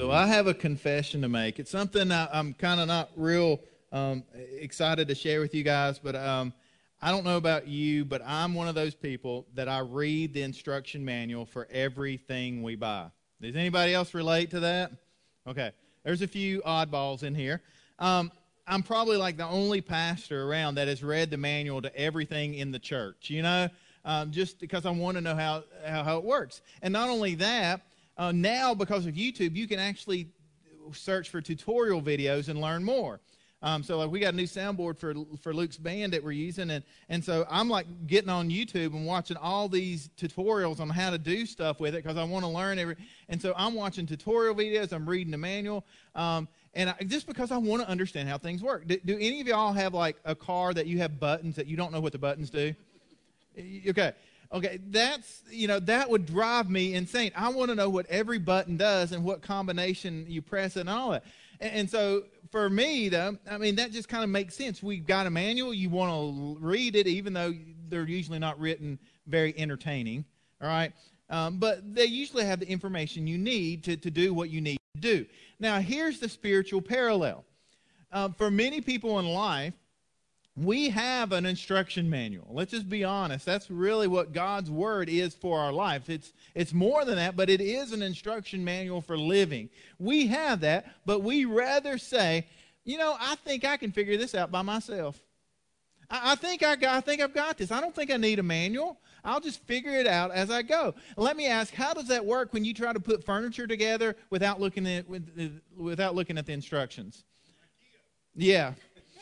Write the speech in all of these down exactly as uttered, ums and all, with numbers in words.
So I have a confession to make. It's something I, I'm kind of not real um, excited to share with you guys, but um, I don't know about you, but I'm one of those people that I read the instruction manual for everything we buy. Does anybody else relate to that? Okay. There's a few oddballs in here. Um, I'm probably like the only pastor around that has read the manual to everything in the church, you know, um, just because I want to know how, how, how it works. And not only that, uh, now because of YouTube, you can actually search for tutorial videos and learn more. Um, so like we got a new soundboard for for Luke's band that we're using, and and so I'm like getting on YouTube and watching all these tutorials on how to do stuff with it because I want to learn every. And so I'm watching tutorial videos, I'm reading the manual, um, and I, just because I want to understand how things work. Do, do any of y'all have like a car that you have buttons that you don't know what the buttons do? Okay. Okay, that's, you know, that would drive me insane. I want to know what every button does and what combination you press it and all that. And, and so for me, though, I mean, that just kind of makes sense. We've got a manual. You want to read it, even though they're usually not written very entertaining, all right? Um, but they usually have the information you need to, to do what you need to do. Now, here's the spiritual parallel. Um, for many people in life, we have an instruction manual. Let's just be honest. That's really what God's Word is for our life. It's, it's more than that, but it is an instruction manual for living. We have that, but we rather say, you know, I think I can figure this out by myself. I, I, think, I, got, I think I've got this. I don't think I need a manual. I'll just figure it out as I go. Let me ask, how does that work when you try to put furniture together without looking at, without looking at the instructions? Yeah.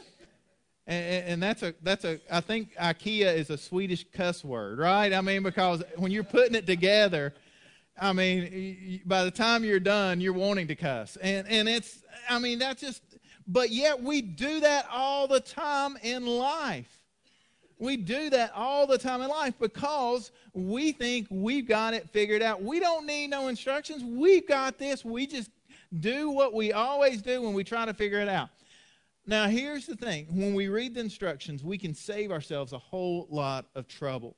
And, and that's a, that's a, I think IKEA is a Swedish cuss word, right? I mean, because when you're putting it together, I mean, by the time you're done, you're wanting to cuss. And, and it's, I mean, that's just, but yet we do that all the time in life. We do that all the time in life because we think we've got it figured out. We don't need no instructions. We've got this. We just do what we always do when we try to figure it out. Now, here's the thing. When we read the instructions, we can save ourselves a whole lot of trouble.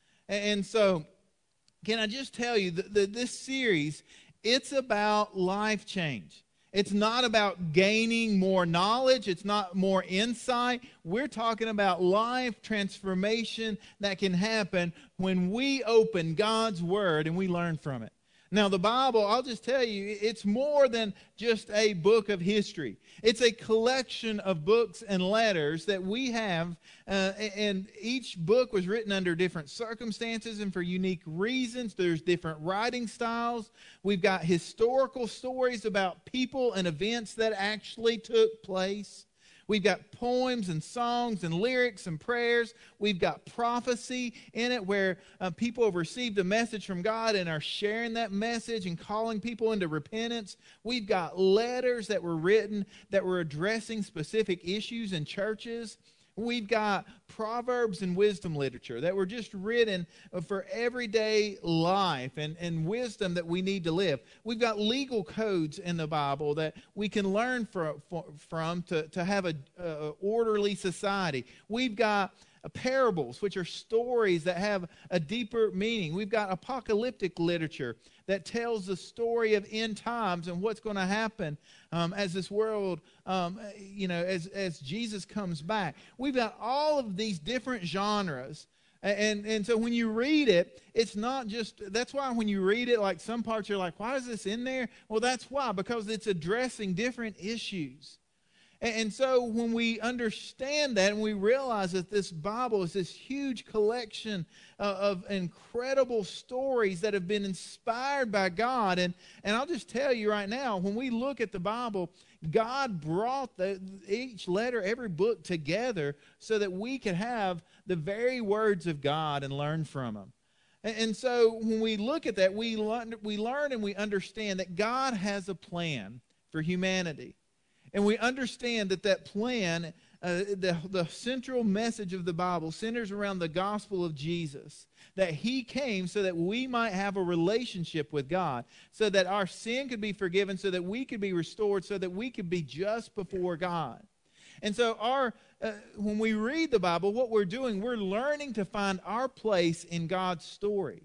And so, can I just tell you that this series, it's about life change. It's not about gaining more knowledge. It's not more insight. We're talking about life transformation that can happen when we open God's Word and we learn from it. Now, the Bible, I'll just tell you, it's more than just a book of history. It's a collection of books and letters that we have, uh, and each book was written under different circumstances and for unique reasons. There's different writing styles. We've got historical stories about people and events that actually took place. We've got poems and songs and lyrics and prayers. We've got prophecy in it where uh, people have received a message from God and are sharing that message and calling people into repentance. We've got letters that were written that were addressing specific issues in churches. We've got proverbs and wisdom literature that were just written for everyday life and, and wisdom that we need to live. We've got legal codes in the Bible that we can learn from, from to, to have an orderly society. We've got parables, which are stories that have a deeper meaning. We've got apocalyptic literature that tells the story of end times and what's going to happen um, as this world, um, you know, as, as Jesus comes back. We've got all of these different genres. And, and so when you read it, it's not just, that's why when you read it, like some parts you're like, why is this in there? Well, that's why, because it's addressing different issues. And so when we understand that and we realize that this Bible is this huge collection of incredible stories that have been inspired by God. And, and I'll just tell you right now, when we look at the Bible, God brought the, each letter, every book together so that we could have the very words of God and learn from them. And, and so when we look at that, we learn, we learn and we understand that God has a plan for humanity. And we understand that that plan, uh, the, the central message of the Bible centers around the gospel of Jesus, that He came so that we might have a relationship with God, so that our sin could be forgiven, so that we could be restored, so that we could be just before God. And so our, uh, when we read the Bible, what we're doing, we're learning to find our place in God's story.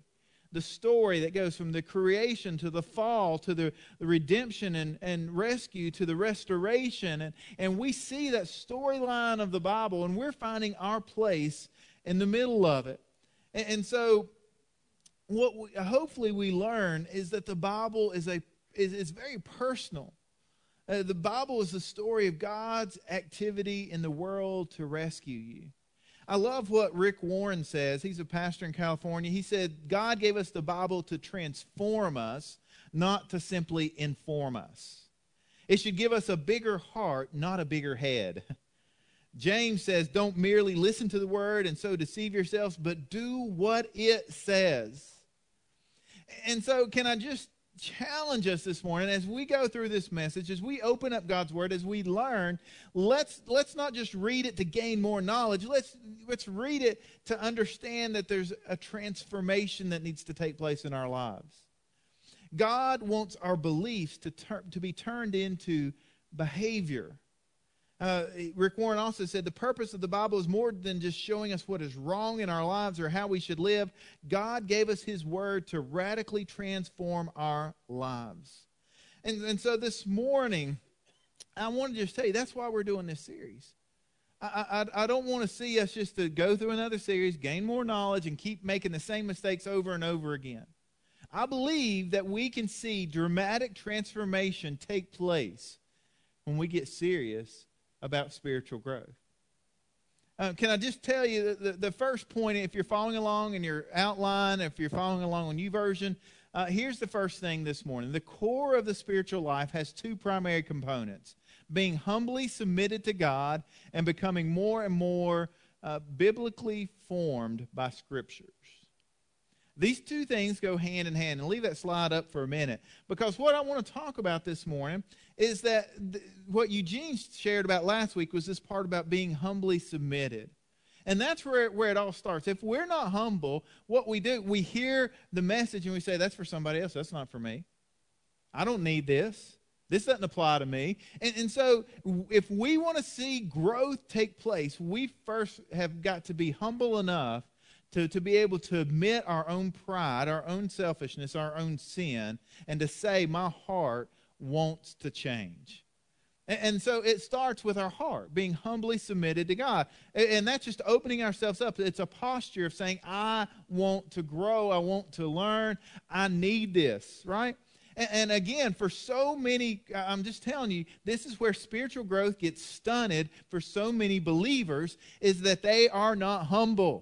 the story that goes from the creation to the fall to the, the redemption and, and rescue to the restoration. And, and we see that storyline of the Bible, and we're finding our place in the middle of it. And, and so what we, hopefully we learn is that the Bible is, a, is, is very personal. Uh, the Bible is the story of God's activity in the world to rescue you. I love what Rick Warren says. He's a pastor in California. He said, God gave us the Bible to transform us, not to simply inform us. It should give us a bigger heart, not a bigger head. James says, don't merely listen to the word and so deceive yourselves, but do what it says. And so can I just challenge us this morning as we go through this message, as we open up God's word, as we learn, let's let's not just read it to gain more knowledge. Let's let's read it to understand that there's a transformation that needs to take place in our lives. God wants our beliefs to tur- to be turned into behavior. Uh, Rick Warren also said the purpose of the Bible is more than just showing us what is wrong in our lives or how we should live. God gave us his word to radically transform our lives. And, and so this morning, I want to just tell you, that's why we're doing this series. I, I, I don't want to see us just to go through another series, gain more knowledge, and keep making the same mistakes over and over again. I believe that we can see dramatic transformation take place when we get serious about spiritual growth. Uh, can I just tell you the, the, the first point, if you're following along in your outline, if you're following along on YouVersion, uh, here's the first thing this morning. The core of the spiritual life has two primary components: being humbly submitted to God and becoming more and more uh, biblically formed by Scriptures. These two things go hand in hand. And leave that slide up for a minute, because what I want to talk about this morning is that th- what Eugene shared about last week was this part about being humbly submitted. And that's where, where it all starts. If we're not humble, what we do, we hear the message and we say, that's for somebody else. That's not for me. I don't need this. This doesn't apply to me. And, and so if we want to see growth take place, we first have got to be humble enough To, to be able to admit our own pride, our own selfishness, our own sin, and to say, my heart wants to change. And, and so it starts with our heart, being humbly submitted to God. And, and that's just opening ourselves up. It's a posture of saying, I want to grow, I want to learn, I need this, right? And, and again, for so many, I'm just telling you, this is where spiritual growth gets stunted for so many believers, is that they are not humble.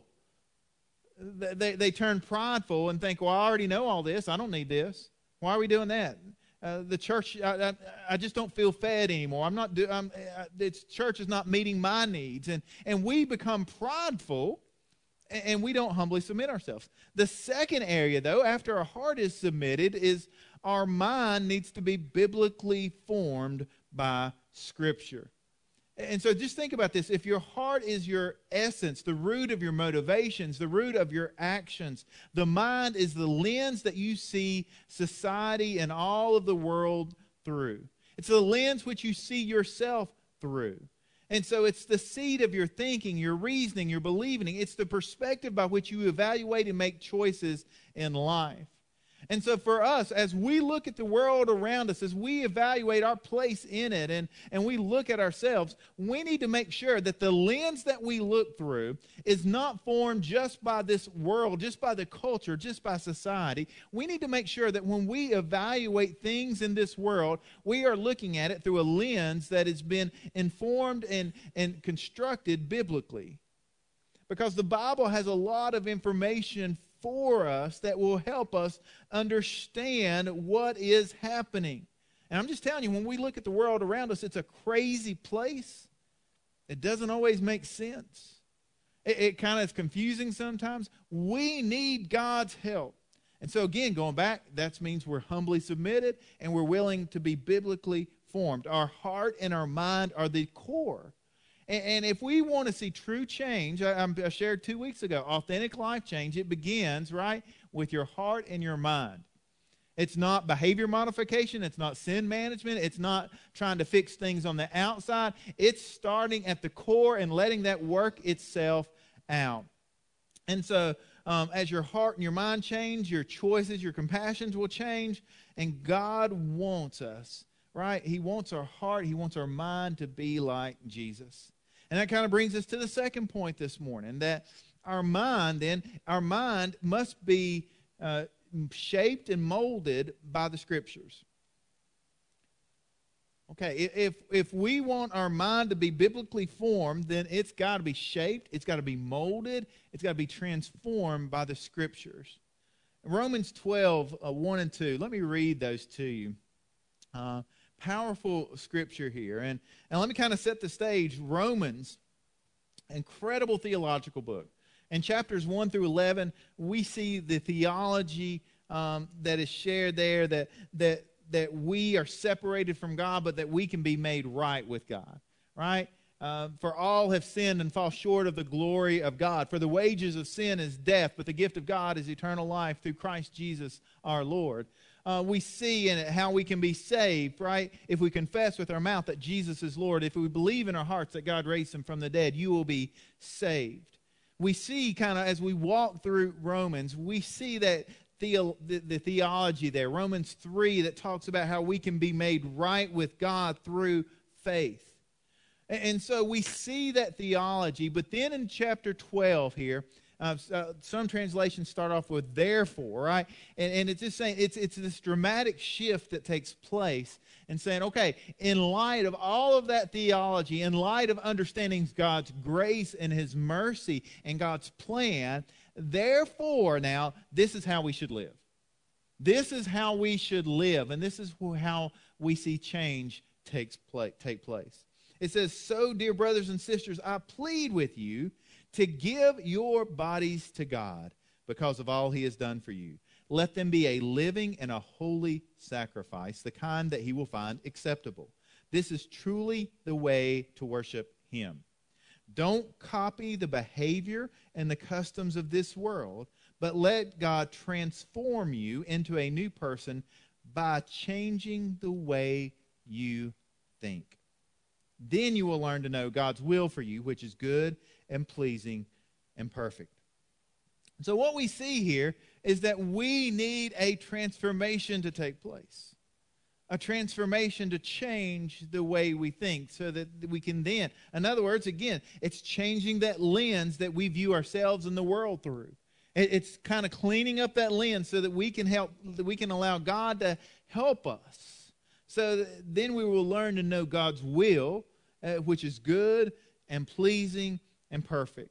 They, they turn prideful and think, well, I already know all this. I don't need this. Why are we doing that? Uh, the church, I, I, I just don't feel fed anymore. I'm not. Do, I'm, it's, church is not meeting my needs. And, and we become prideful, and, and we don't humbly submit ourselves. The second area, though, after our heart is submitted, is our mind needs to be biblically formed by Scripture. And so just think about this. If your heart is your essence, the root of your motivations, the root of your actions, the mind is the lens that you see society and all of the world through. It's the lens which you see yourself through. And so it's the seed of your thinking, your reasoning, your believing. It's the perspective by which you evaluate and make choices in life. And so for us, as we look at the world around us, as we evaluate our place in it, and, and we look at ourselves, we need to make sure that the lens that we look through is not formed just by this world, just by the culture, just by society. We need to make sure that when we evaluate things in this world, we are looking at it through a lens that has been informed and, and constructed biblically. Because the Bible has a lot of information for us that will help us understand what is happening. And I'm just telling you, when we look at the world around us, it's a crazy place. It doesn't always make sense. It, it kind of is confusing sometimes. We need God's help. And so again, going back, that means we're humbly submitted and we're willing to be biblically formed. Our heart and our mind are the core. And if we want to see true change, I, I shared two weeks ago, authentic life change, it begins, right, with your heart and your mind. It's not behavior modification. It's not sin management. It's not trying to fix things on the outside. It's starting at the core and letting that work itself out. And so um, as your heart and your mind change, your choices, your compassions will change. And God wants us, right? He wants our heart, He wants our mind to be like Jesus. And that kind of brings us to the second point this morning, that our mind, then, our mind must be uh, shaped and molded by the Scriptures. Okay, if, if we want our mind to be biblically formed, then it's got to be shaped, it's got to be molded, it's got to be transformed by the Scriptures. Romans twelve, uh, one and two, let me read those to you. Uh, powerful Scripture here. And, and let me kind of set the stage. Romans, incredible theological book. In chapters one through eleven, we see the theology um, that is shared there, that that that we are separated from God, but that we can be made right with God, right? Uh, for all have sinned and fall short of the glory of God. For the wages of sin is death, but the gift of God is eternal life through Christ Jesus our Lord. Uh, we see in it how we can be saved, right? If we confess with our mouth that Jesus is Lord, if we believe in our hearts that God raised Him from the dead, you will be saved. We see kind of as we walk through Romans, we see that The, the, the theology there, Romans three, that talks about how we can be made right with God through faith. And, and so we see that theology, but then in chapter twelve here, uh, uh, some translations start off with therefore, right? And, and it's just saying, it's, it's this dramatic shift that takes place and saying, okay, in light of all of that theology, in light of understanding God's grace and His mercy and God's plan, therefore, now, this is how we should live. This is how we should live, and this is how we see change takes pla- take place. It says, so, dear brothers and sisters, I plead with you to give your bodies to God because of all He has done for you. Let them be a living and a holy sacrifice, the kind that He will find acceptable. This is truly the way to worship Him. Don't copy the behavior and the customs of this world, but let God transform you into a new person by changing the way you think. Then you will learn to know God's will for you, which is good and pleasing and perfect. So what we see here is that we need a transformation to take place. A transformation to change the way we think so that we can then, in other words, again, it's changing that lens that we view ourselves and the world through. It's kind of cleaning up that lens so that we can help, that we can allow God to help us. So that then we will learn to know God's will, uh, which is good and pleasing and perfect.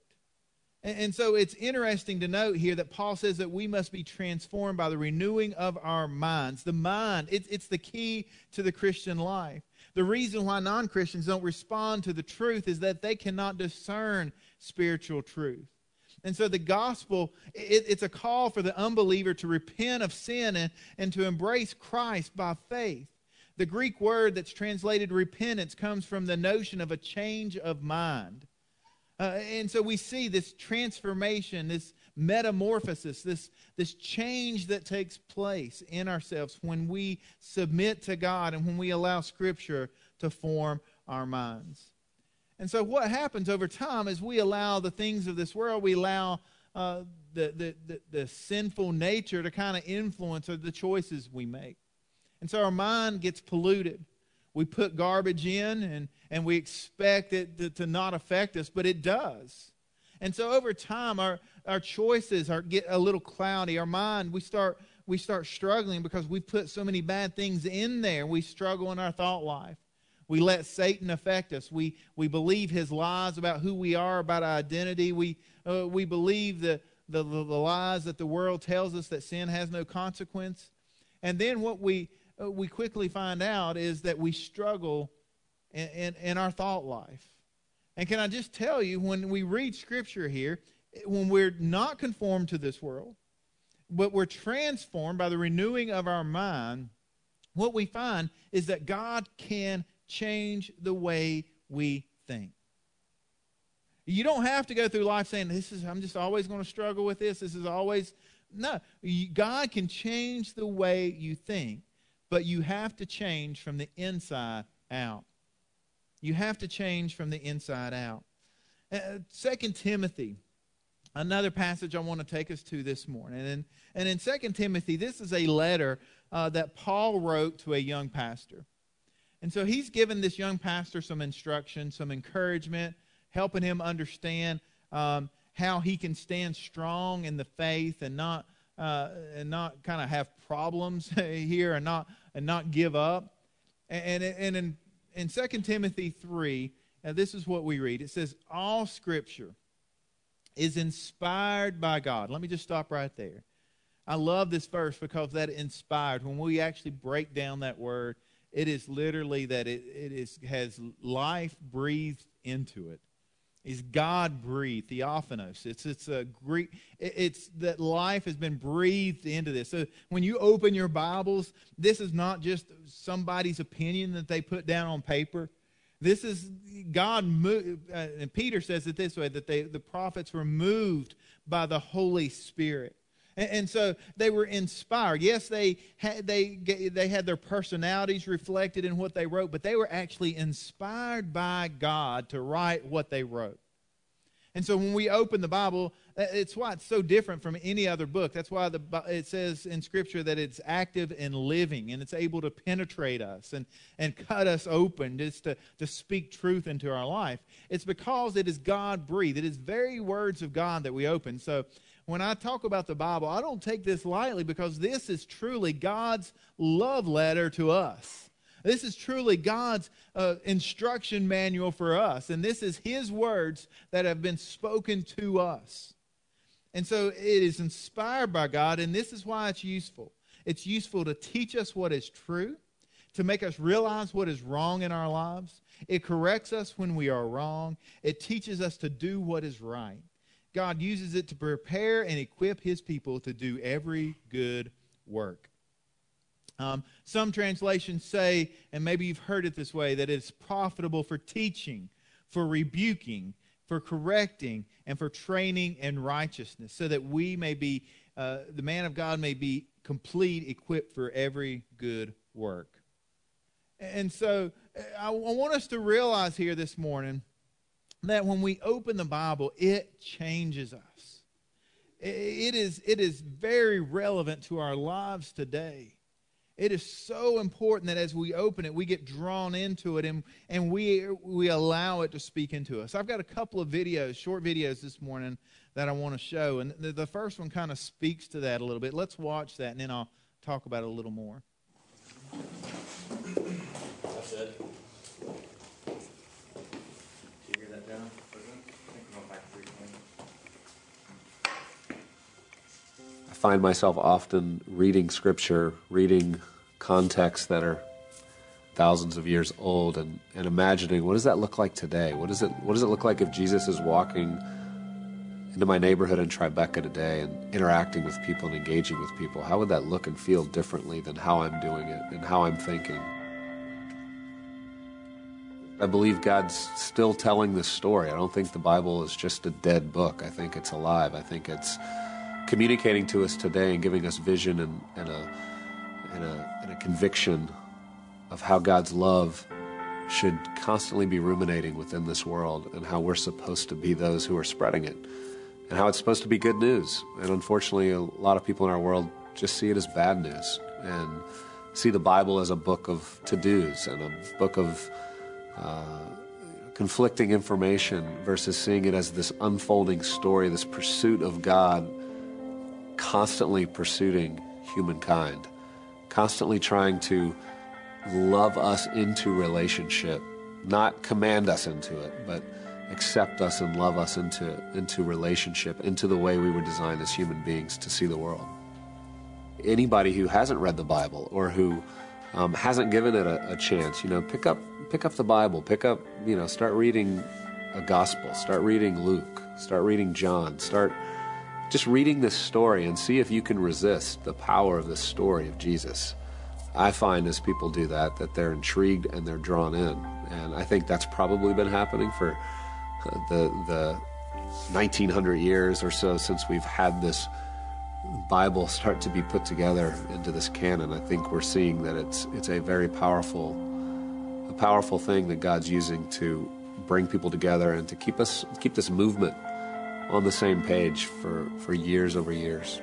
And so it's interesting to note here that Paul says that we must be transformed by the renewing of our minds. The mind, it's, it's the key to the Christian life. The reason why non-Christians don't respond to the truth is that they cannot discern spiritual truth. And so the gospel, it, it's a call for the unbeliever to repent of sin and, and to embrace Christ by faith. The Greek word that's translated repentance comes from the notion of a change of mind. Uh, and so we see this transformation, this metamorphosis, this, this change that takes place in ourselves when we submit to God and when we allow Scripture to form our minds. And so what happens over time is we allow the things of this world, we allow uh, the, the, the, the sinful nature to kind of influence the choices we make. And so our mind gets polluted. We put garbage in and, and we expect it to, to not affect us, but it does. And so over time, our, our choices are get a little cloudy. Our mind, we start, we start struggling because we put so many bad things in there. We struggle in our thought life. We let Satan affect us. We, we believe his lies about who we are, about our identity. We, uh, we believe the, the, the, the lies that the world tells us that sin has no consequence. And then what we... we quickly find out is that we struggle in, in, in our thought life. And can I just tell you, when we read Scripture here, when we're not conformed to this world, but we're transformed by the renewing of our mind, what we find is that God can change the way we think. You don't have to go through life saying, "This is I'm just always going to struggle with this. This is always..." No, God can change the way you think. But you have to change from the inside out. You have to change from the inside out. Uh, Second Timothy another passage I want to take us to this morning. And, and in Second Timothy, this is a letter uh, that Paul wrote to a young pastor. And so he's given this young pastor some instruction, some encouragement, helping him understand um, how he can stand strong in the faith and not uh, and not kind of have problems here and not and not give up. And, and, and in, in Second Timothy three, uh, this is what we read. It says, all Scripture is inspired by God. Let me just stop right there. I love this verse because that inspired, when we actually break down that word, it is literally that it, it is has life breathed into it. It's God breathed, theophanos. It's it's a Greek. It's that life has been breathed into this. So when you open your Bibles, this is not just somebody's opinion that they put down on paper. This is God. Moved, uh, and Peter says it this way: that they, the prophets were moved by the Holy Spirit. And so they were inspired. Yes, they had, they, they had their personalities reflected in what they wrote, but they were actually inspired by God to write what they wrote. And so when we open the Bible, it's why it's so different from any other book. That's why the, it says in Scripture that it's active and living, and it's able to penetrate us and, and cut us open just to, to speak truth into our life. It's because it is God-breathed. It is very words of God that we open. So when I talk about the Bible, I don't take this lightly because this is truly God's love letter to us. This is truly God's uh, instruction manual for us. And this is His words that have been spoken to us. And so it is inspired by God, and this is why it's useful. It's useful to teach us what is true, to make us realize what is wrong in our lives. It corrects us when we are wrong. It teaches us to do what is right. God uses it to prepare and equip His people to do every good work. Um, some translations say, and maybe you've heard it this way, that it's profitable for teaching, for rebuking, for correcting, and for training in righteousness, so that we may be, uh, the man of God may be complete, equipped for every good work. And so I, I want us to realize here this morning that when we open the Bible, it changes us. It is, it is very relevant to our lives today. It is so important that as we open it, we get drawn into it and, and we, we allow it to speak into us. I've got a couple of videos, short videos this morning that I want to show. And the, the first one kind of speaks to that a little bit. Let's watch that and then I'll talk about it a little more. That's it. I find myself often reading Scripture, reading contexts that are thousands of years old, and, and imagining, what does that look like today? What does it what does it look like if Jesus is walking into my neighborhood in Tribeca today and interacting with people and engaging with people? How would that look and feel differently than how I'm doing it and how I'm thinking? I believe God's still telling this story. I don't think the Bible is just a dead book. I think it's alive. I think it's communicating to us today and giving us vision and, and, a, and, a, and a conviction of how God's love should constantly be ruminating within this world and how we're supposed to be those who are spreading it and how it's supposed to be good news. And unfortunately, a lot of people in our world just see it as bad news and see the Bible as a book of to-dos and a book of uh, conflicting information versus seeing it as this unfolding story, this pursuit of God, constantly pursuing humankind, constantly trying to love us into relationship, not command us into it, but accept us and love us into, into relationship, into the way we were designed as human beings to see the world. Anybody who hasn't read the Bible or who um, hasn't given it a, a chance, you know, pick up pick up the Bible, pick up, you know, start reading a gospel, start reading Luke, start reading John, start just reading this story and see if you can resist the power of this story of Jesus. I find as people do that, that they're intrigued and they're drawn in. And I think that's probably been happening for the, the nineteen hundred years or so since we've had this Bible start to be put together into this canon. I think we're seeing that it's it's a very powerful, a powerful thing that God's using to bring people together and to keep us keep this movement on the same page for, for years over years.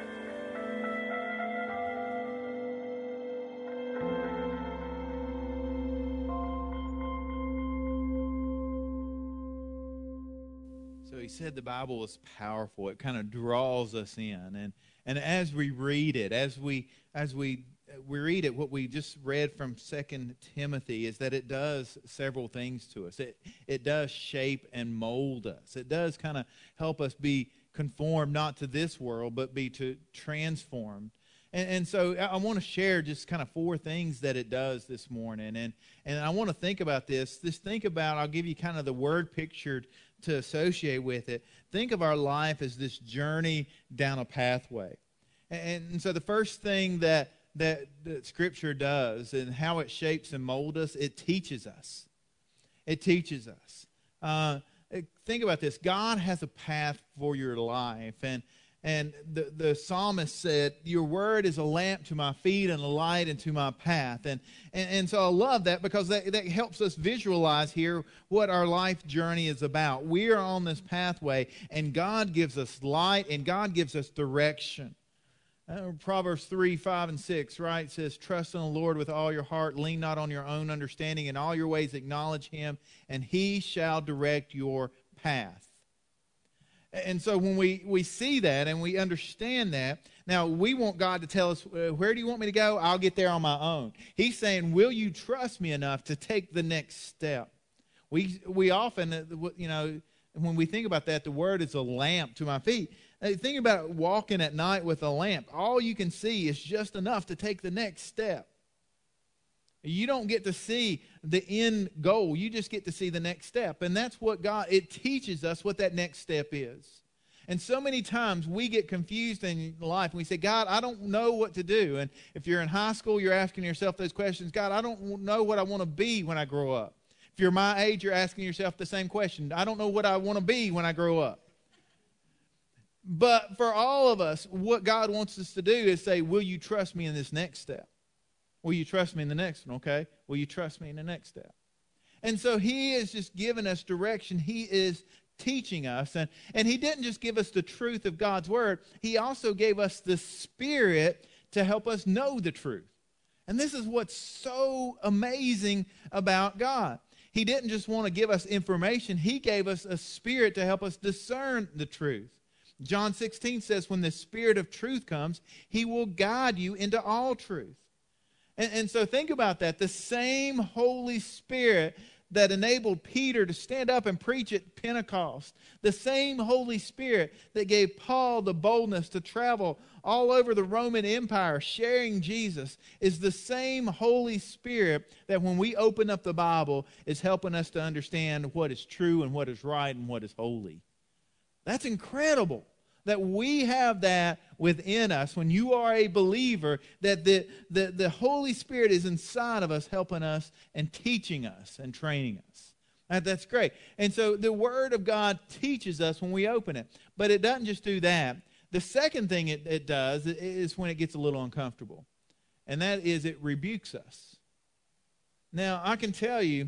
So he said the Bible is powerful. It kind of draws us in. And and as we read it, as we as we we read it, what we just read from Second Timothy is that it does several things to us. It it does shape and mold us. It does kind of help us be conformed not to this world, but be to transformed. And, and so I want to share just kind of four things that it does this morning. And and I want to think about this. Just think about, I'll give you kind of the word pictured to associate with it. Think of our life as this journey down a pathway. And, and so the first thing that, that that Scripture does and how it shapes and molds us, it teaches us. It teaches us. Uh, think about this. God has a path for your life. And And the, the psalmist said, your word is a lamp to my feet and a light into my path. And, and, and so I love that because that, that helps us visualize here what our life journey is about. We are on this pathway, and God gives us light, and God gives us direction. Uh, Proverbs three, five, and six, right, says, trust in the Lord with all your heart, lean not on your own understanding, in all your ways acknowledge Him, and He shall direct your path. And so when we, we see that and we understand that, now we want God to tell us, where do you want me to go? I'll get there on my own. He's saying, will you trust me enough to take the next step? We we often, you know, when we think about that, the word is a lamp to my feet. Think about walking at night with a lamp. All you can see is just enough to take the next step. You don't get to see the end goal. You just get to see the next step. And that's what God, it teaches us what that next step is. And so many times we get confused in life and we say, God, I don't know what to do. And if you're in high school, you're asking yourself those questions. God, I don't know what I want to be when I grow up. If you're my age, you're asking yourself the same question. I don't know what I want to be when I grow up. But for all of us, what God wants us to do is say, will you trust me in this next step? Will you trust me in the next one, okay? Will you trust me in the next step? And so He is just giving us direction. He is teaching us. And, and He didn't just give us the truth of God's Word. He also gave us the Spirit to help us know the truth. And this is what's so amazing about God. He didn't just want to give us information. He gave us a Spirit to help us discern the truth. John sixteen says, when the Spirit of truth comes, He will guide you into all truth. And, and so think about that. The same Holy Spirit that enabled Peter to stand up and preach at Pentecost, the same Holy Spirit that gave Paul the boldness to travel all over the Roman Empire sharing Jesus, is the same Holy Spirit that when we open up the Bible is helping us to understand what is true and what is right and what is holy. That's incredible that we have that within us when you are a believer, that the, the, the Holy Spirit is inside of us helping us and teaching us and training us. That, that's great. And so the Word of God teaches us when we open it. But it doesn't just do that. The second thing it, it does is when it gets a little uncomfortable. And that is it rebukes us. Now, I can tell you,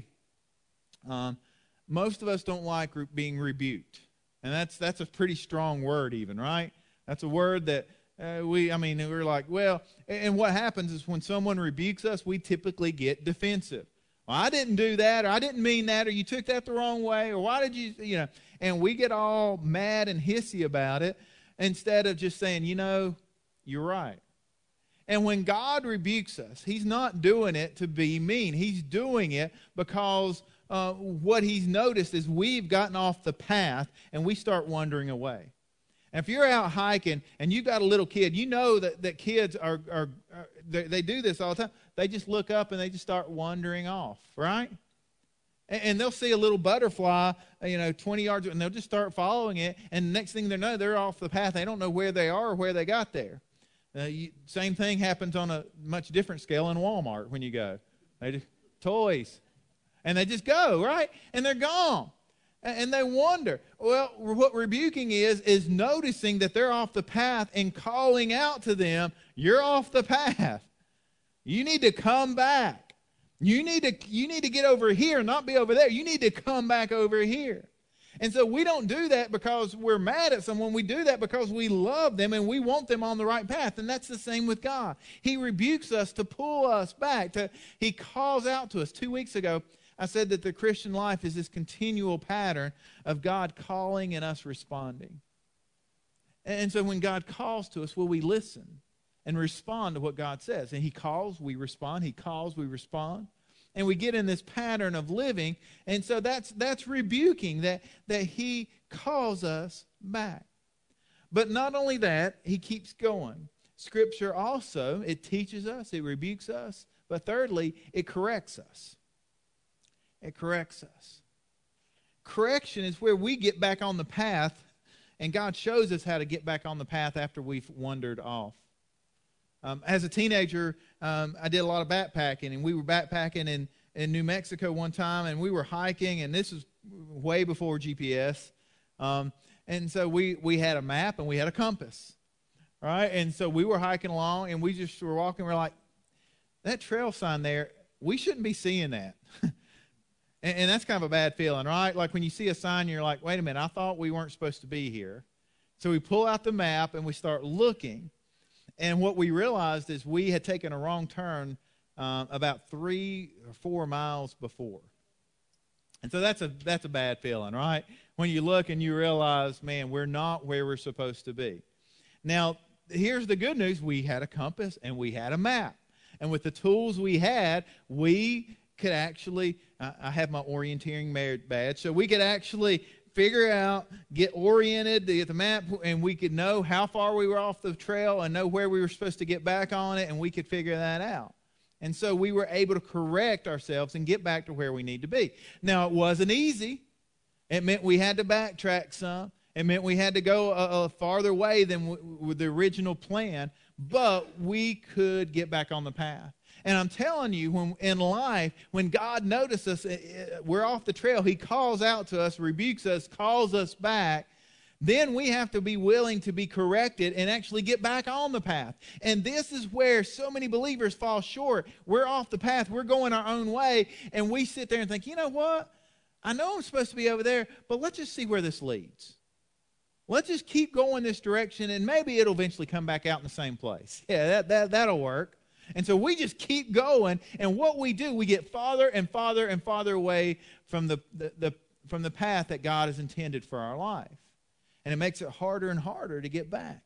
um, most of us don't like re- being rebuked. And that's that's a pretty strong word even, right? That's a word that uh, we, I mean, we're like, well, and what happens is when someone rebukes us, we typically get defensive. Well, I didn't do that, or I didn't mean that, or you took that the wrong way, or why did you, you know, and we get all mad and hissy about it instead of just saying, you know, you're right. And when God rebukes us, He's not doing it to be mean. He's doing it because Uh, what He's noticed is we've gotten off the path and we start wandering away. And if you're out hiking and you've got a little kid, you know that, that kids are, are, are they, they do this all the time. They just look up and they just start wandering off, right? And, and they'll see a little butterfly, you know, twenty yards, and they'll just start following it. And the next thing they know, they're off the path. They don't know where they are or where they got there. Uh, you, same thing happens on a much different scale in Walmart when you go. They just, toys. And they just go, right? And they're gone. And they wonder. Well, what rebuking is, is noticing that they're off the path and calling out to them, you're off the path. You need to come back. You need to, you need to get over here, not be over there. You need to come back over here. And so we don't do that because we're mad at someone. We do that because we love them and we want them on the right path. And that's the same with God. He rebukes us to pull us back. To, he calls out to us. Two weeks ago, I said that the Christian life is this continual pattern of God calling and us responding. And so when God calls to us, will we listen and respond to what God says? And he calls, we respond. He calls, we respond. And we get in this pattern of living. And so that's that's rebuking, that, that he calls us back. But not only that, he keeps going. Scripture also, it teaches us, it rebukes us. But thirdly, it corrects us. It corrects us. Correction is where we get back on the path, and God shows us how to get back on the path after we've wandered off. Um, as a teenager, um, I did a lot of backpacking, and we were backpacking in, in New Mexico one time, and we were hiking, and this was way before G P S. Um, and so we, we had a map, and we had a compass, right? And so we were hiking along, and we just were walking. We're like, that trail sign there, we shouldn't be seeing that. and, and that's kind of a bad feeling, right? Like when you see a sign, you're like, wait a minute, I thought we weren't supposed to be here. So we pull out the map, and we start looking. And what we realized is we had taken a wrong turn uh, about three or four miles before. And so that's a that's a bad feeling, right? When you look and you realize, man, we're not where we're supposed to be. Now, here's the good news. We had a compass and we had a map. And with the tools we had, we could actually, uh, I have my orienteering merit badge, so we could actually figure out, get oriented, get the map, and we could know how far we were off the trail and know where we were supposed to get back on it, and we could figure that out. And so we were able to correct ourselves and get back to where we need to be. Now, it wasn't easy. It meant we had to backtrack some. It meant we had to go a, a farther way than w- with the original plan, but we could get back on the path. And I'm telling you, when in life, when God notices us, we're off the trail, he calls out to us, rebukes us, calls us back, then we have to be willing to be corrected and actually get back on the path. And this is where so many believers fall short. We're off the path, we're going our own way, and we sit there and think, you know what? I know I'm supposed to be over there, but let's just see where this leads. Let's just keep going this direction, and maybe it'll eventually come back out in the same place. Yeah, that, that, that'll work. And so we just keep going, and what we do, we get farther and farther and farther away from the, the, the, from the path that God has intended for our life. And it makes it harder and harder to get back.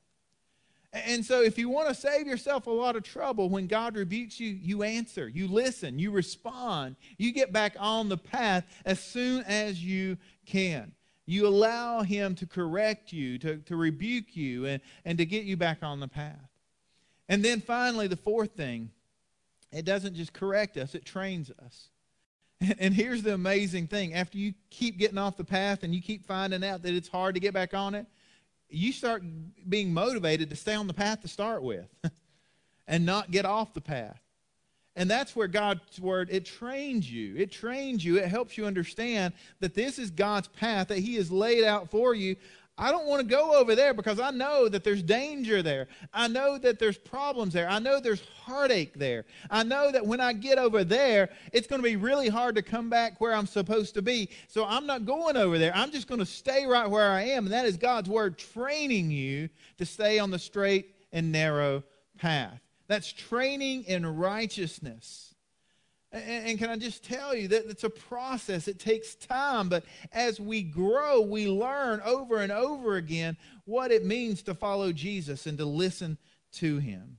And so if you want to save yourself a lot of trouble, when God rebukes you, you answer, you listen, you respond. You get back on the path as soon as you can. You allow him to correct you, to, to rebuke you, and, and to get you back on the path. And then finally, the fourth thing, it doesn't just correct us, it trains us. And, and here's the amazing thing. After you keep getting off the path and you keep finding out that it's hard to get back on it, you start being motivated to stay on the path to start with and not get off the path. And that's where God's word, it trains you. It trains you. It helps you understand that this is God's path that he has laid out for you. I don't want to go over there because I know that there's danger there. I know that there's problems there. I know there's heartache there. I know that when I get over there, it's going to be really hard to come back where I'm supposed to be. So I'm not going over there. I'm just going to stay right where I am. And that is God's word training you to stay on the straight and narrow path. That's training in righteousness. And, and can I just tell you that it's a process. It takes time. But as we grow, we learn over and over again what it means to follow Jesus and to listen to him.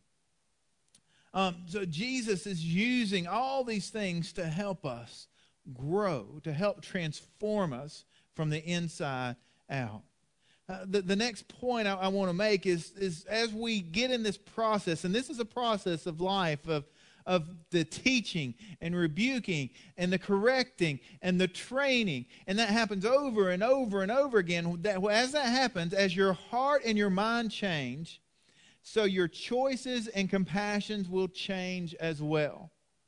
Um, so Jesus is using all these things to help us grow, to help transform us from the inside out. Uh, the, the next point I, I want to make is, is as we get in this process, and this is a process of life, of, of the teaching and rebuking and the correcting and the training, and that happens over and over and over again. That, as that happens, as your heart and your mind change, so your choices and compassions will change as well.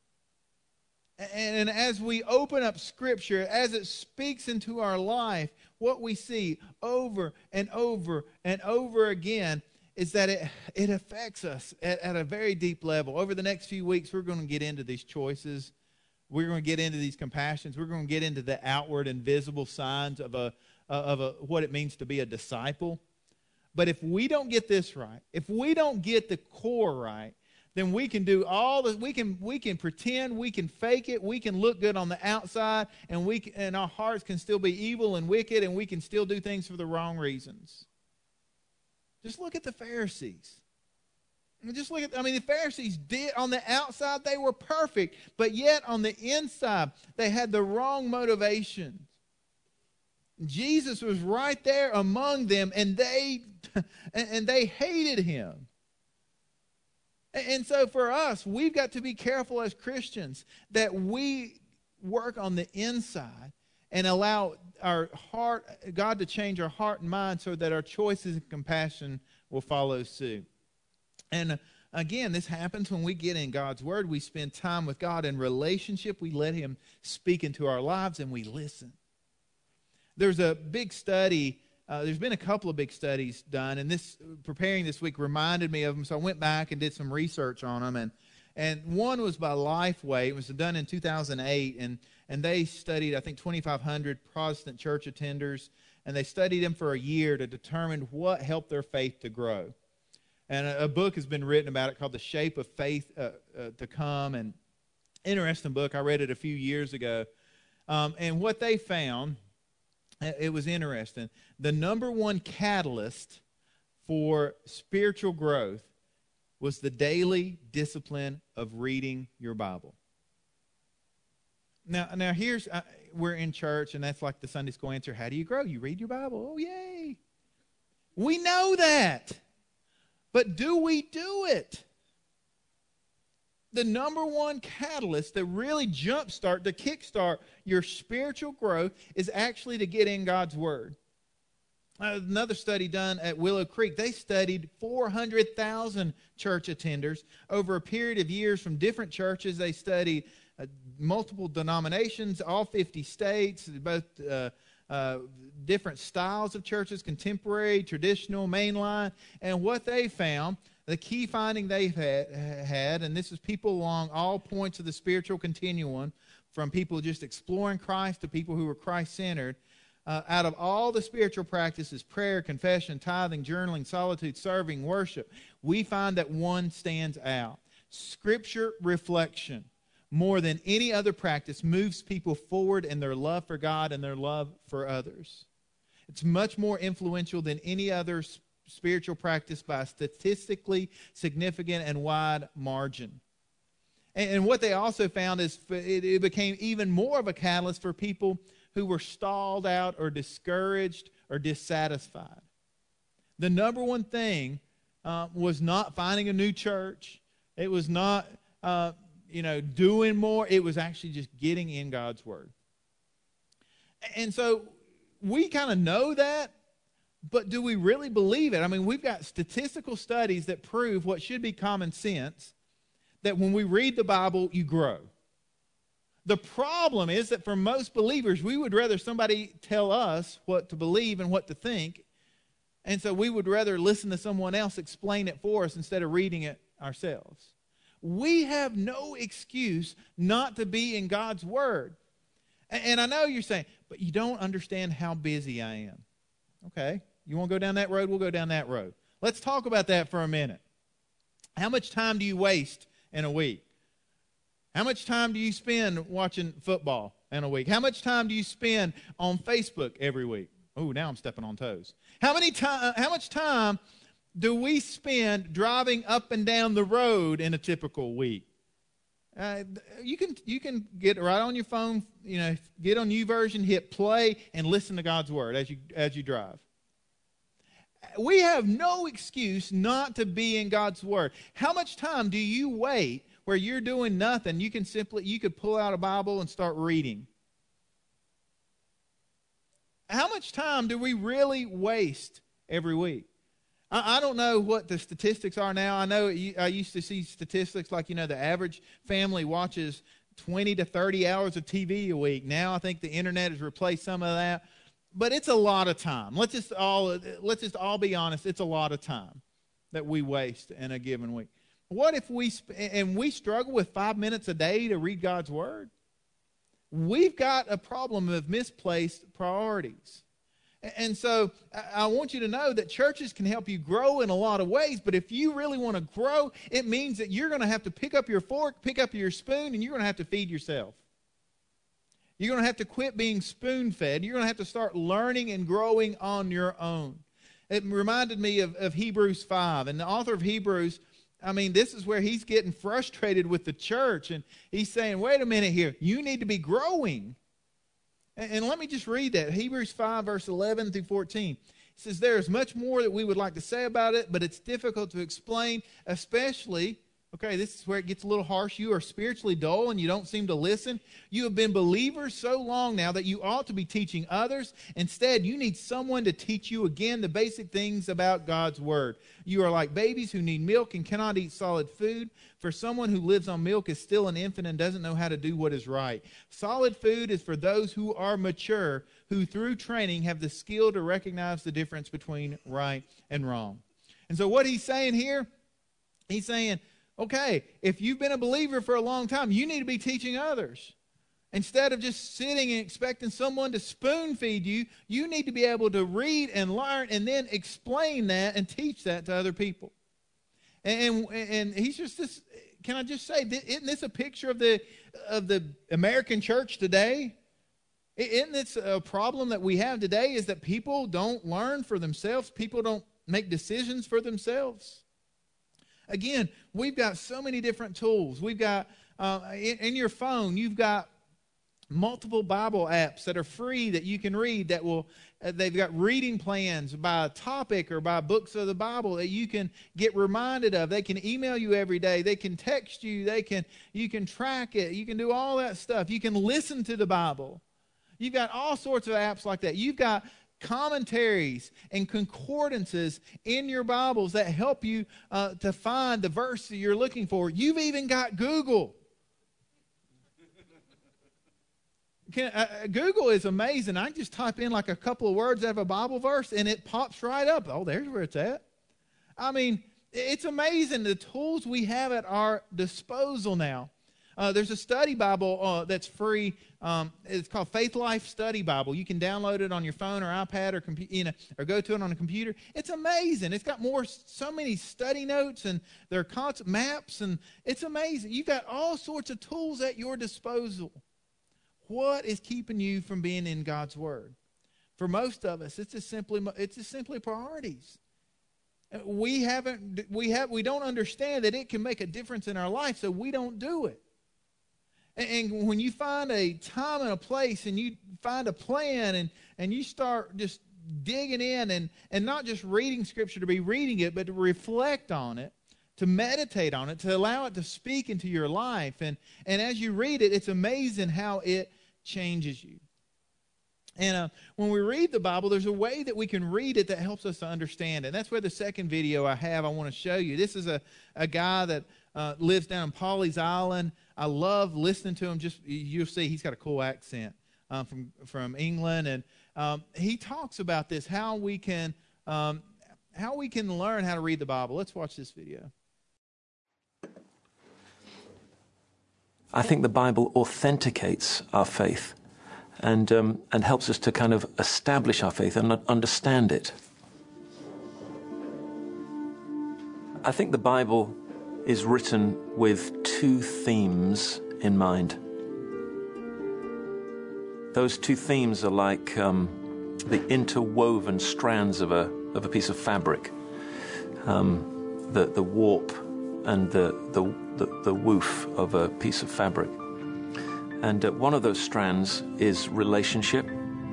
And as we open up Scripture, as it speaks into our life, what we see over and over and over again is that it, it affects us at, at a very deep level. Over the next few weeks, we're going to get into these choices. We're going to get into these compassions. We're going to get into the outward and visible signs of a, uh, of a, what it means to be a disciple. But if we don't get this right, if we don't get the core right, then we can do all the, we can we can pretend, we can fake it, we can look good on the outside, and we can, and our hearts can still be evil and wicked, and we can still do things for the wrong reasons. Just look at the Pharisees. Just look at, I mean, the Pharisees did, on the outside they were perfect, but yet on the inside they had the wrong motivations. Jesus was right there among them, and they and they hated him. And so for us, we've got to be careful as Christians that we work on the inside and allow our heart, God to change our heart and mind so that our choices and compassion will follow suit. And again, this happens when we get in God's Word. We spend time with God in relationship. We let Him speak into our lives, and we listen. There's a big study. Uh, there's been a couple of big studies done, and this preparing this week reminded me of them. So I went back and did some research on them, and and one was by Lifeway. It was done in two thousand eight, and and they studied, I think, twenty-five hundred Protestant church attenders, and they studied them for a year to determine what helped their faith to grow. And a, a book has been written about it called "The Shape of Faith uh, uh, to Come," and interesting book. I read it a few years ago, um, and what they found. It was interesting. The number one catalyst for spiritual growth was the daily discipline of reading your Bible. Now, now here's, uh, we're in church, and that's like the Sunday school answer. How do you grow? You read your Bible. Oh, yay. We know that. But do we do it? The number one catalyst that really jumpstart, to kickstart your spiritual growth is actually to get in God's Word. Uh, another study done at Willow Creek, they studied four hundred thousand church attenders over a period of years from different churches. They studied uh, multiple denominations, all fifty states, both uh, uh, different styles of churches, contemporary, traditional, mainline. And what they found, the key finding they've had, had, and this is people along all points of the spiritual continuum, from people just exploring Christ to people who are Christ-centered, uh, out of all the spiritual practices, prayer, confession, tithing, journaling, solitude, serving, worship, we find that one stands out. Scripture reflection, more than any other practice, moves people forward in their love for God and their love for others. It's much more influential than any other spiritual practice by a statistically significant and wide margin. And, and what they also found is it, it became even more of a catalyst for people who were stalled out or discouraged or dissatisfied. The number one thing uh, was not finding a new church. It was not, uh, you know, doing more. It was actually just getting in God's Word. And so we kind of know that. But do we really believe it? I mean, we've got statistical studies that prove what should be common sense, that when we read the Bible, you grow. The problem is that for most believers, we would rather somebody tell us what to believe and what to think, and so we would rather listen to someone else explain it for us instead of reading it ourselves. We have no excuse not to be in God's Word. And I know you're saying, but you don't understand how busy I am. Okay. You want to go down that road? We'll go down that road. Let's talk about that for a minute. How much time do you waste in a week? How much time do you spend watching football in a week? How much time do you spend on Facebook every week? Oh, now I'm stepping on toes. How many time? How much time do we spend driving up and down the road in a typical week? Uh, you can you can get right on your phone. You know, get on YouVersion, hit play, and listen to God's Word as you as you drive. We have no excuse not to be in God's Word. How much time do you wait where you're doing nothing? You can simply, you could pull out a Bible and start reading. How much time do we really waste every week? I, I don't know what the statistics are now. I know I used to see statistics like, you know, the average family watches twenty to thirty hours of T V a week. Now I think the internet has replaced some of that. But it's a lot of time. Let's just all let's just all be honest. It's a lot of time that we waste in a given week. What if we and we struggle with five minutes a day to read God's Word? We've got a problem of misplaced priorities. And so I want you to know that churches can help you grow in a lot of ways, but if you really want to grow, it means that you're going to have to pick up your fork, pick up your spoon, and you're going to have to feed yourself. You're going to have to quit being spoon-fed. You're going to have to start learning and growing on your own. It reminded me of, of Hebrews five, and the author of Hebrews, I mean, this is where he's getting frustrated with the church, and he's saying, wait a minute here, you need to be growing. And let me just read that. Hebrews five, verse eleven through fourteen. It says, there is much more that we would like to say about it, but it's difficult to explain, especially, okay, this is where it gets a little harsh. You are spiritually dull and you don't seem to listen. You have been believers so long now that you ought to be teaching others. Instead, you need someone to teach you again the basic things about God's Word. You are like babies who need milk and cannot eat solid food. For someone who lives on milk is still an infant and doesn't know how to do what is right. Solid food is for those who are mature, who through training have the skill to recognize the difference between right and wrong. And so what he's saying here, he's saying, okay, if you've been a believer for a long time, you need to be teaching others. Instead of just sitting and expecting someone to spoon feed you, you need to be able to read and learn and then explain that and teach that to other people. And, and, and he's just this, can I just say, isn't this a picture of the, of the American church today? Isn't this a problem that we have today, is that people don't learn for themselves? People don't make decisions for themselves? Again, we've got so many different tools. We've got, uh, in, in your phone, you've got multiple Bible apps that are free that you can read that will, uh, they've got reading plans by topic or by books of the Bible that you can get reminded of. They can email you every day. They can text you. They can, you can track it. You can do all that stuff. You can listen to the Bible. You've got all sorts of apps like that. You've got commentaries and concordances in your Bibles that help you uh, to find the verse that you're looking for. You've even got Google. Can, uh, Google is amazing. I can just type in like a couple of words out of a Bible verse and it pops right up. Oh, there's where it's at. I mean, it's amazing the tools we have at our disposal now. Uh, there's a study Bible uh, that's free. Um, it's called Faith Life Study Bible. You can download it on your phone or iPad or compu- you know, or go to it on a computer. It's amazing. It's got more, so many study notes, and there are concept maps, and it's amazing. You've got all sorts of tools at your disposal. What is keeping you from being in God's Word? For most of us, it's just simply it's just simply priorities. We haven't we have we don't understand that it can make a difference in our life, so we don't do it. And when you find a time and a place and you find a plan and, and you start just digging in and, and not just reading Scripture to be reading it, but to reflect on it, to meditate on it, to allow it to speak into your life. And, and as you read it, it's amazing how it changes you. And uh, when we read the Bible, there's a way that we can read it that helps us to understand it. And that's where the second video I have I want to show you. This is a, a guy that uh, lives down in Pawleys Island. I love listening to him. Just you'll see he's got a cool accent uh, from from England, and um, he talks about this, how we can um, how we can learn how to read the Bible. Let's watch this video. I think the Bible authenticates our faith and um, and helps us to kind of establish our faith and understand it. I think the Bible is written with two themes in mind. Those two themes are like um, the interwoven strands of a of a piece of fabric, um, the the warp and the the the, the woof of a piece of fabric. And uh, one of those strands is relationship,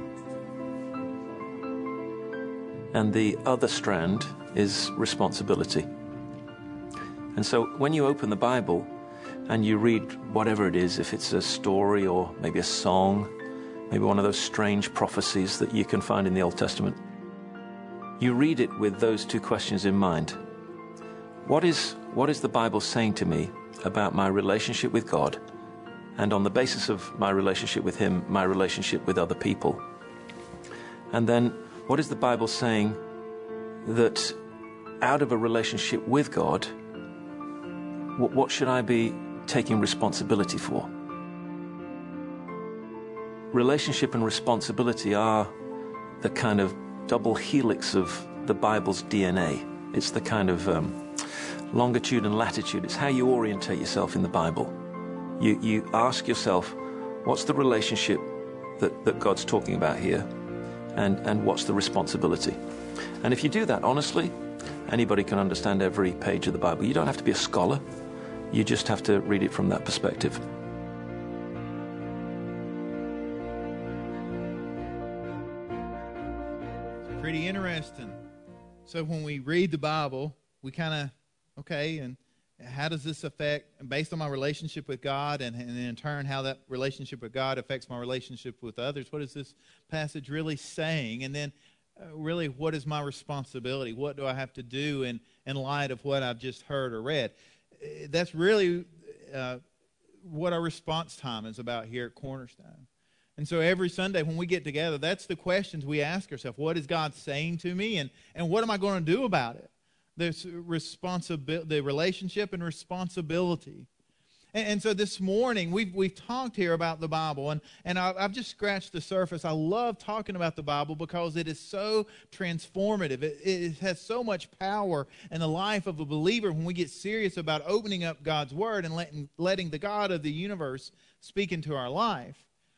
and the other strand is responsibility. And so when you open the Bible and you read whatever it is, if it's a story or maybe a song, maybe one of those strange prophecies that you can find in the Old Testament, you read it with those two questions in mind. What is, what is the Bible saying to me about my relationship with God, and on the basis of my relationship with Him, my relationship with other people? And then what is the Bible saying that out of a relationship with God, what should I be taking responsibility for? Relationship and responsibility are the kind of double helix of the Bible's D N A. It's the kind of um, longitude and latitude. It's how you orientate yourself in the Bible. You, you ask yourself, what's the relationship that, that God's talking about here? And, and what's the responsibility? And if you do that honestly, anybody can understand every page of the Bible. You don't have to be a scholar. You just have to read it from that perspective. Pretty interesting. So when we read the Bible, we kind of, okay, and how does this affect, based on my relationship with God, and, and in turn how that relationship with God affects my relationship with others? What is this passage really saying? And then uh, really, what is my responsibility? What do I have to do in, in light of what I've just heard or read? Uh, That's really uh, what our response time is about here at Cornerstone. And so every Sunday when we get together, that's the questions we ask ourselves. What is God saying to me, and, and what am I going to do about it? There's responsibility, the relationship and responsibility. And, and so this morning, we've, we've talked here about the Bible, and, and I, I've just scratched the surface. I love talking about the Bible because it is so transformative. It, it has so much power in the life of a believer when we get serious about opening up God's Word and letting, letting the God of the universe speak into our life.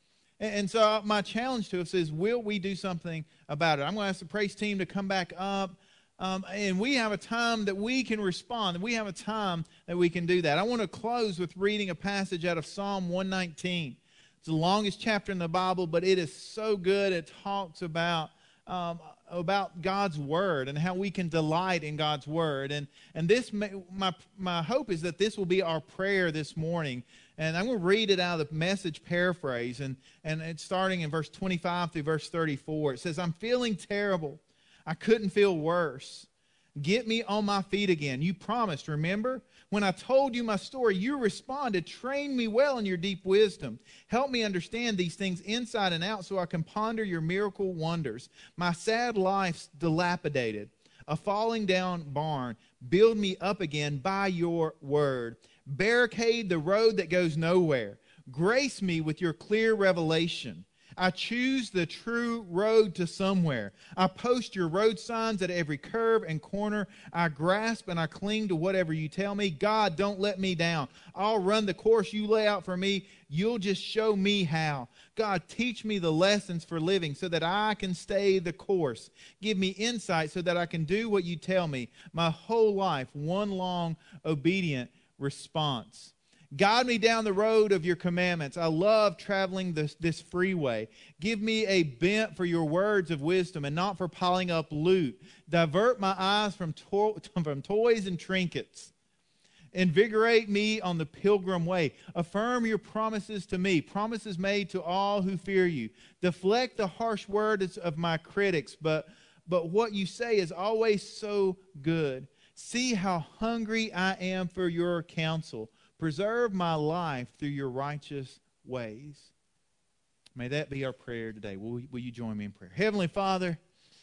And so my challenge to us is, will we do something about it? I'm going to ask the praise team to come back up. Um, and we have a time that we can respond. We have a time that we can do that. I want to close with reading a passage out of Psalm one nineteen. It's the longest chapter in the Bible, but it is so good. It talks about um, about God's Word and how we can delight in God's Word. And and this, may, my my hope is that this will be our prayer this morning. And I'm going to read it out of the Message paraphrase, and, and it's starting in verse twenty-five through verse thirty-four. It says, I'm feeling terrible. I couldn't feel worse. Get me on my feet again. You promised, remember? When I told you my story, you responded, train me well in your deep wisdom. Help me understand these things inside and out so I can ponder your miracle wonders. My sad life's dilapidated, a falling down barn. Build me up again by your word. Barricade the road that goes nowhere. Grace me with your clear revelation. I choose the true road to somewhere. I post your road signs at every curve and corner. I grasp and I cling to whatever you tell me. God, don't let me down. I'll run the course you lay out for me. You'll just show me how. God, teach me the lessons for living so that I can stay the course. Give me insight so that I can do what you tell me. My whole life, one long obedient response. Guide me down the road of your commandments. I love traveling this, this freeway. Give me a bent for your words of wisdom and not for piling up loot. Divert my eyes from, to- from toys and trinkets. Invigorate me on the pilgrim way. Affirm your promises to me, promises made to all who fear you. Deflect the harsh words of my critics, but, but what you say is always so good. See how hungry I am for your counsel. Preserve my life through your righteous ways. May that be our prayer today. Will, will you join me in prayer? Heavenly Father,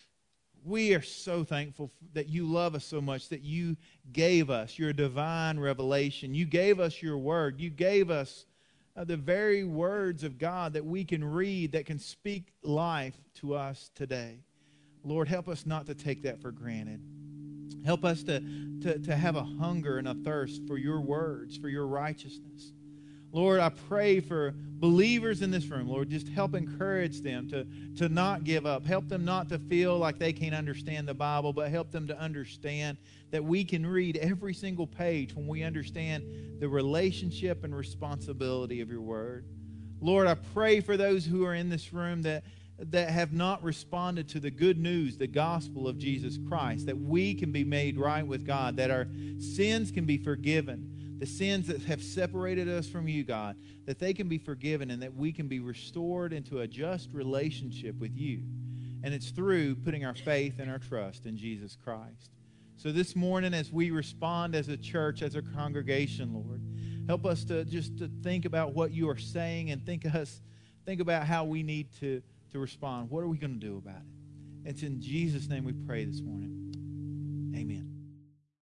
we are so thankful that you love us so much, that you gave us your divine revelation. You gave us your word. You gave us uh, the very words of God that we can read, that can speak life to us today. Lord, help us not to take that for granted. Help us to, to, to have a hunger and a thirst for your words, for your righteousness. Lord, I pray for believers in this room. Lord, just help encourage them to, to not give up. Help them not to feel like they can't understand the Bible, but help them to understand that we can read every single page when we understand the relationship and responsibility of your word. Lord, I pray for those who are in this room that that have not responded to the good news, the gospel of Jesus Christ, that we can be made right with God, that our sins can be forgiven, the sins that have separated us from you, God, that they can be forgiven and that we can be restored into a just relationship with you. And it's through putting our faith and our trust in Jesus Christ. So this morning, as we respond as a church, as a congregation, Lord, help us to just to think about what you are saying and think us think about how we need to to respond. What are we going to do about it? It's in Jesus' name we pray this morning. Amen.